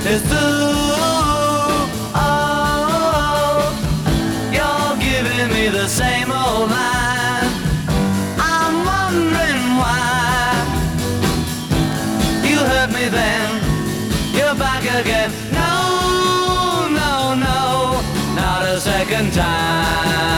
is through. Oh, you're giving me the same old line. I'm wondering why. You hurt me then, you're back again. No, no, no, not a second time.